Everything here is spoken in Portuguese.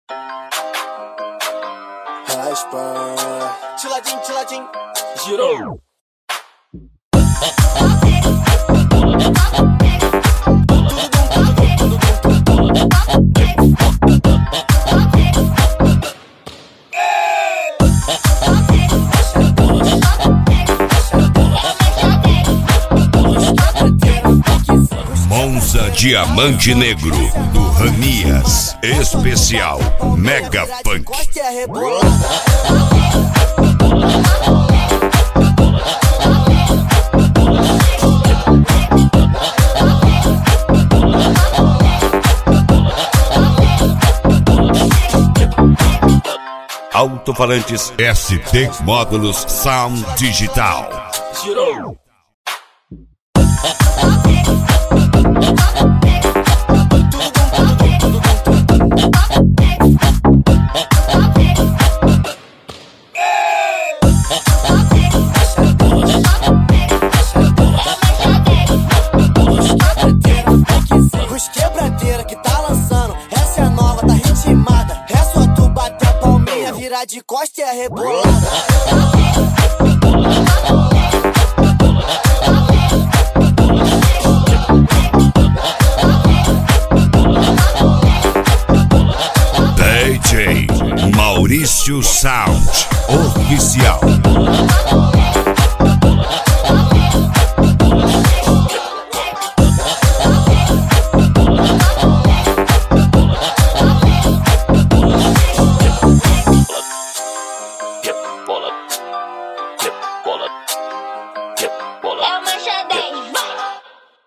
Raspa. Tiladinho, tiladinho. Girou. Monza Diamante Negro do Ranias, especial Mega Punk. Alto-falantes ST Módulos Sound Digital. Girou. Os quebradeira que tá lançando, essa é a nova, tá ritmada. É só tu bater a palminha, virar de costa e é rebolada. DJ Maurício Sound.